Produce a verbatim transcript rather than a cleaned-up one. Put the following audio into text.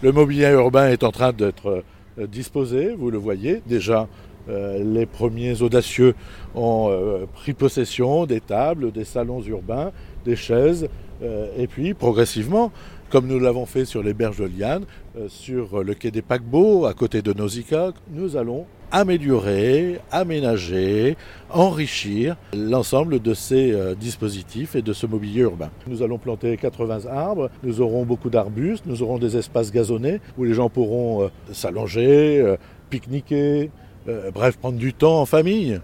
Le mobilier urbain est en train d'être disposé, vous le voyez. Déjà, euh, les premiers audacieux ont euh, pris possession des tables, des salons urbains, des chaises, euh, et puis progressivement, comme nous l'avons fait sur les berges de Liane, euh, sur le quai des Paquebots, à côté de Nausicaa, nous allons améliorer, aménager, enrichir l'ensemble de ces euh, dispositifs et de ce mobilier urbain. Nous allons planter quatre-vingts arbres, nous aurons beaucoup d'arbustes, nous aurons des espaces gazonnés où les gens pourront euh, s'allonger, euh, pique-niquer, euh, bref, prendre du temps en famille.